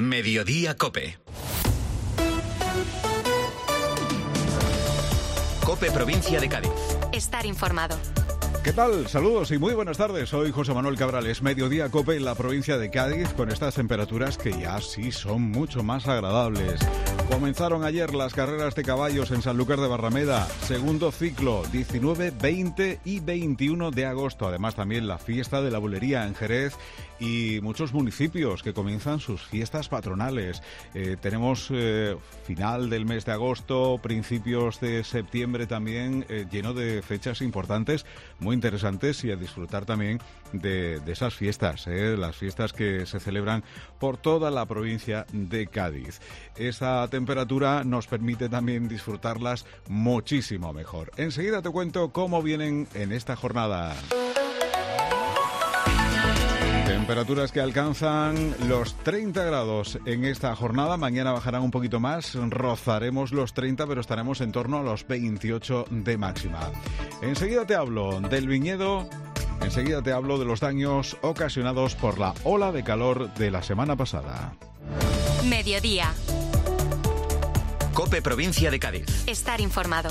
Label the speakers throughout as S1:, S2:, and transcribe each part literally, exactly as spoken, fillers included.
S1: Mediodía COPE. COPE Provincia de Cádiz.
S2: Estar informado.
S3: ¿Qué tal? Saludos y muy buenas tardes. Soy José Manuel Cabrales. Mediodía COPE en la provincia de Cádiz, con estas temperaturas que ya sí son mucho más agradables. Comenzaron ayer las carreras de caballos en Sanlúcar de Barrameda, segundo ciclo, diecinueve, veinte y veintiuno de agosto. Además también la fiesta de la bulería en Jerez y muchos municipios que comienzan sus fiestas patronales. Eh, tenemos eh, final del mes de agosto, principios de septiembre también, eh, lleno de fechas importantes, muy interesantes, y a disfrutar también de, de esas fiestas, eh, las fiestas que se celebran por toda la provincia de Cádiz. Esa temperatura nos permite también disfrutarlas muchísimo mejor. Enseguida te cuento cómo vienen en esta jornada. Temperaturas que alcanzan los treinta grados en esta jornada. Mañana bajarán un poquito más, rozaremos los treinta, pero estaremos en torno a los veintiocho de máxima. Enseguida te hablo del viñedo, enseguida te hablo de los daños ocasionados por la ola de calor de la semana pasada.
S2: Mediodía.
S1: COPE Provincia de Cádiz.
S2: Estar informado.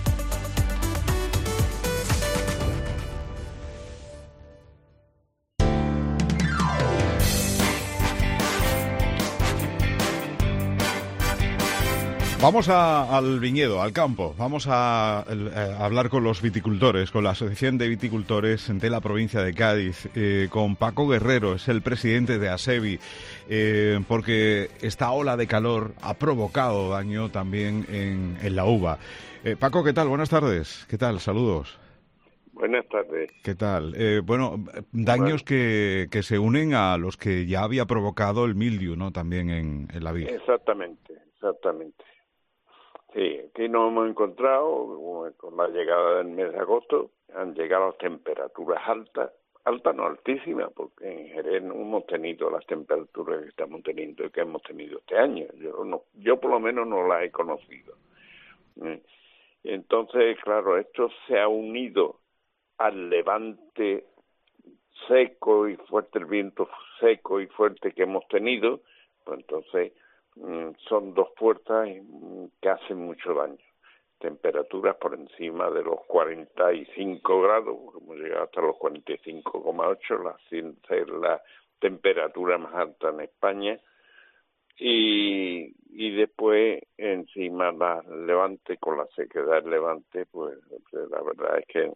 S3: Vamos a, al viñedo, al campo. Vamos a, a hablar con los viticultores, con la Asociación de Viticultores de la provincia de Cádiz, eh, con Paco Guerrero, es el presidente de ASEVI, eh, porque esta ola de calor ha provocado daño también en, en la uva. Eh, Paco, ¿qué tal? Buenas tardes. ¿Qué tal? Saludos.
S4: Buenas tardes.
S3: ¿Qué tal? Eh, bueno, daños bueno. Que, que se unen a los que ya había provocado el mildiu, ¿no? También en, en la vid.
S4: Exactamente, exactamente. Sí, aquí nos hemos encontrado con la llegada del mes de agosto, han llegado las temperaturas altas, altas no altísimas, porque en Jerez no hemos tenido las temperaturas que estamos teniendo y que hemos tenido este año. Yo no, yo por lo menos no las he conocido. Entonces, claro, esto se ha unido al levante seco y fuerte, el viento seco y fuerte que hemos tenido, pues entonces son dos fuerzas que hacen mucho daño. Temperaturas por encima de los cuarenta y cinco grados, hemos llegado hasta los cuarenta y cinco coma ocho, la, es la temperatura más alta en España, y, y después encima la levante, con la sequedad del levante, pues la verdad es que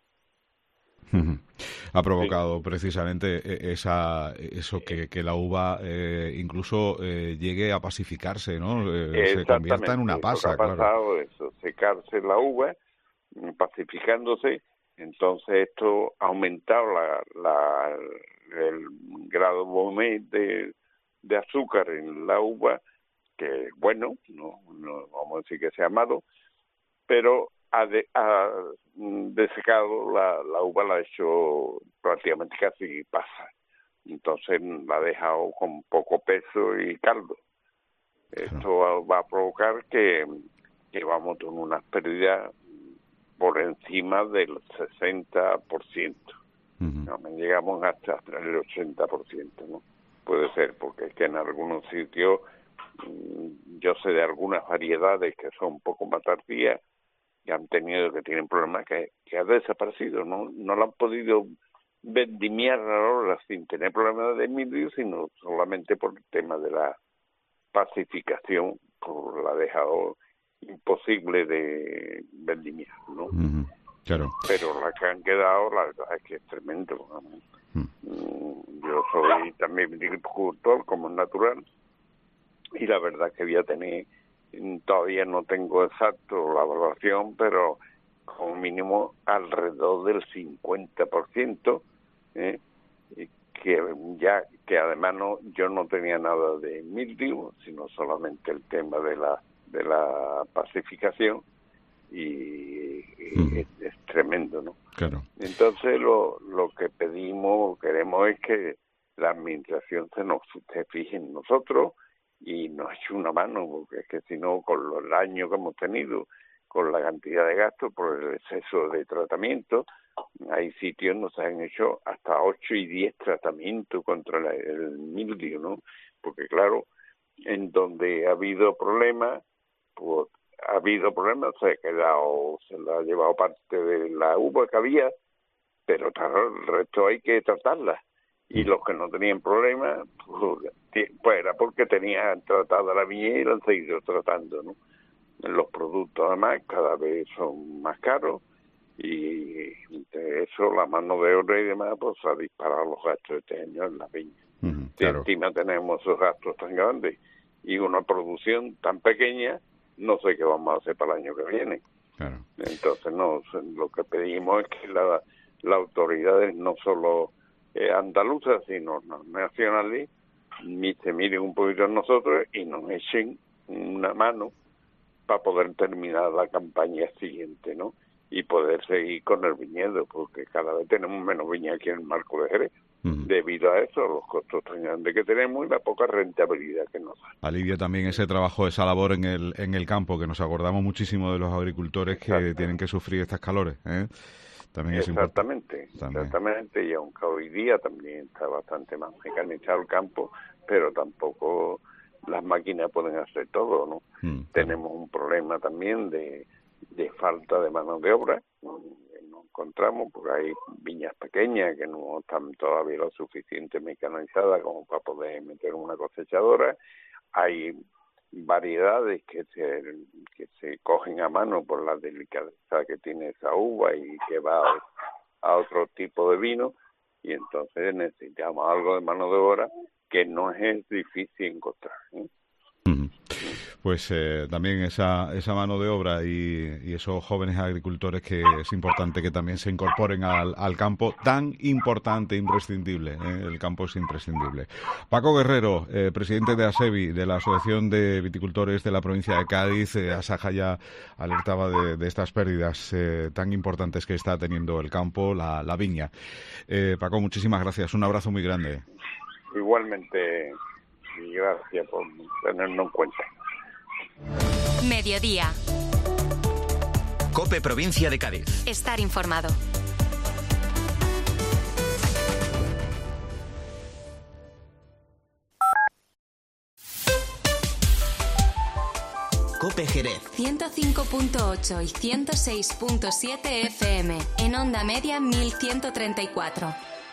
S3: ha provocado sí. precisamente esa eso que, que la uva eh, incluso eh, llegue a pacificarse, ¿no? Eh, se convierta en una pasa,
S4: lo que ha pasado,
S3: claro.
S4: Eso, secarse la uva, pacificándose, entonces esto ha aumentado la, la, el grado de, de azúcar en la uva, que bueno, no, no vamos a decir que sea malo, pero ha, de, ha desecado la, la uva, la ha hecho prácticamente casi pasa. Entonces la ha dejado con poco peso y caldo. Esto va a provocar que, que vamos con unas pérdidas por encima del sesenta por ciento. Uh-huh. No, llegamos hasta el ochenta por ciento, ¿no? Puede ser, porque es que en algunos sitios, yo sé de algunas variedades que son un poco más tardías, que han tenido, que tienen problemas, que, que ha desaparecido, no no lo han podido vendimiar ahora sin tener problemas de mildiu, sino solamente por el tema de la pacificación, por la ha dejado imposible de vendimiar, ¿no?
S3: Uh-huh. Claro.
S4: Pero la que han quedado, la verdad es que es tremendo, ¿no? Uh-huh. Yo soy también viticultor, como es natural, y la verdad que voy a tener, todavía no tengo exacto la evaluación, pero como mínimo alrededor del cincuenta por ciento, ¿eh? que ya que además no, yo no tenía nada de mildiu, sino solamente el tema de la de la pacificación, y, y mm. es, es tremendo, ¿no?
S3: Claro.
S4: Entonces lo lo que pedimos, queremos es que la administración se nos se fije en nosotros y nos eche una mano, porque es que si no, con los daños que hemos tenido, con la cantidad de gastos por el exceso de tratamiento, hay sitios donde se han hecho hasta ocho y diez tratamientos contra la, el mildiu, ¿no? Porque claro, en donde ha habido problemas, pues ha habido problemas, se ha quedado, se le ha llevado parte de la uva que había, pero claro, el resto hay que tratarla. Y los que no tenían problemas, pues, pues era porque tenían tratada la viña y la han seguido tratando, ¿no? Los productos además cada vez son más caros y de eso la mano de obra y demás pues ha disparado los gastos este año en la viña. Uh-huh, claro. Encima tenemos esos gastos tan grandes y una producción tan pequeña, no sé qué vamos a hacer para el año que viene. Claro. Entonces no, lo que pedimos es que la, las autoridades no solo eh, andaluzas sino nacionales se miren un poquito en nosotros y nos echen una mano para poder terminar la campaña siguiente, ¿no? Y poder seguir con el viñedo, porque cada vez tenemos menos viña aquí en el marco de Jerez, uh-huh. debido a eso, los costos tan grandes que tenemos y la poca rentabilidad que nos da.
S3: Alivia también ese trabajo, esa labor en el en el campo, que nos acordamos muchísimo de los agricultores que tienen que sufrir estas calores, ¿eh? También es
S4: exactamente,
S3: también.
S4: exactamente, y aunque hoy día también está bastante más mecanizado el campo, pero tampoco las máquinas pueden hacer todo, ¿no? Mm, Tenemos un problema también de, de falta de mano de obra, ¿no? Nos encontramos porque hay viñas pequeñas que no están todavía lo suficiente mecanizadas como para poder meter una cosechadora, hay variedades que se, que se cogen a mano por la delicadeza que tiene esa uva y que va a, a otro tipo de vino, y entonces necesitamos algo de mano de obra que no es difícil encontrar, ¿eh?
S3: Uh-huh. Pues eh, también esa esa mano de obra y, y esos jóvenes agricultores que es importante que también se incorporen al, al campo tan importante, imprescindible, ¿eh? El campo es imprescindible. Paco Guerrero, eh, presidente de ASEVI, de la Asociación de Viticultores de la provincia de Cádiz, eh, Asaja ya alertaba de, de estas pérdidas eh, tan importantes que está teniendo el campo, la, la viña. Eh, Paco, muchísimas gracias, un abrazo muy grande.
S4: Igualmente, y gracias por tenernos en cuenta.
S2: Mediodía.
S1: COPE Provincia de Cádiz.
S2: Estar informado.
S1: COPE Jerez.
S2: ciento cinco punto ocho y ciento seis punto siete F M. En onda media mil ciento treinta y cuatro.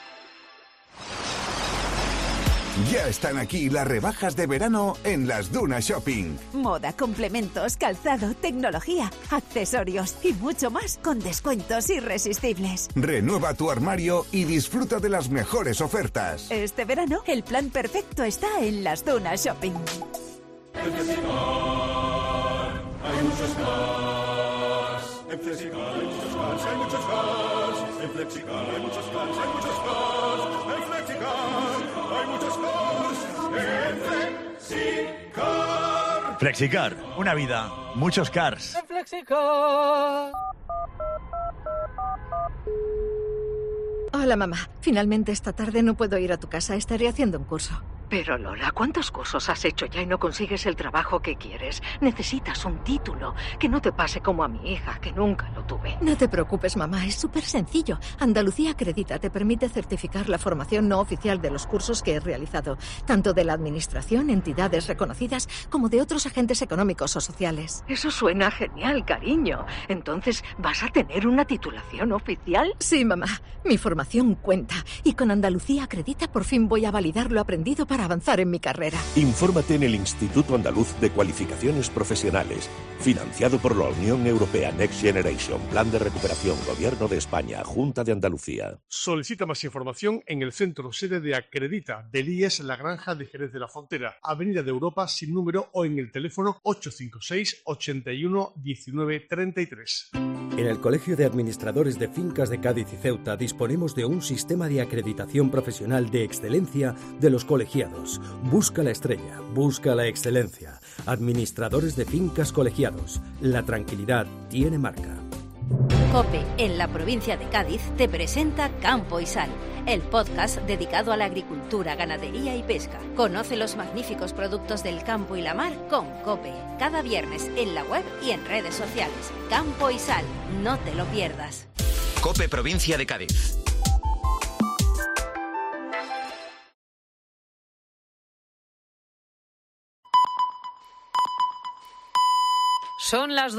S5: Ya están aquí las rebajas de verano en Las Dunas Shopping.
S6: Moda, complementos, calzado, tecnología, accesorios y mucho más con descuentos irresistibles.
S5: Renueva tu armario y disfruta de las mejores ofertas.
S6: Este verano el plan perfecto está en Las Dunas Shopping.
S7: En Flexicar hay muchos cars. En Flexicar hay muchos cars, hay muchos cars. En Flexicar hay muchos cars, hay muchos cars. En Flexicar hay muchos cars. En Flexicar.
S8: Flexicar, una vida, muchos cars.
S9: En Flexicar.
S10: Hola, mamá. Finalmente esta tarde no puedo ir a tu casa. Estaré haciendo un curso.
S11: Pero, Lola, ¿cuántos cursos has hecho ya y no consigues el trabajo que quieres? Necesitas un título. Que no te pase como a mi hija, que nunca lo tuve.
S10: No te preocupes, mamá. Es súper sencillo. Andalucía Acredita te permite certificar la formación no oficial de los cursos que he realizado, tanto de la administración, entidades reconocidas, como de otros agentes económicos o sociales.
S11: Eso suena genial, cariño. Entonces, ¿vas a tener una titulación oficial?
S10: Sí, mamá. Mi formación cuenta. Y con Andalucía Acredita por fin voy a validar lo aprendido para avanzar en mi carrera.
S12: Infórmate en el Instituto Andaluz de Cualificaciones Profesionales, financiado por la Unión Europea Next Generation, Plan de Recuperación, Gobierno de España, Junta de Andalucía.
S13: Solicita más información en el centro sede de Acredita, del I E S La Granja de Jerez de la Frontera, Avenida de Europa sin número, o en el teléfono ocho cinco seis, ochenta y uno, diecinueve, treinta y tres.
S14: En el Colegio de Administradores de Fincas de Cádiz y Ceuta disponemos de un sistema de acreditación profesional de excelencia de los colegiados. Busca la estrella, busca la excelencia. Administradores de Fincas Colegiados. La tranquilidad tiene marca.
S15: COPE, en la provincia de Cádiz, te presenta Campo y Sal, el podcast dedicado a la agricultura, ganadería y pesca. Conoce los magníficos productos del campo y la mar con COPE. Cada viernes en la web y en redes sociales. Campo y Sal, no te lo pierdas.
S1: COPE Provincia de Cádiz.
S16: Son las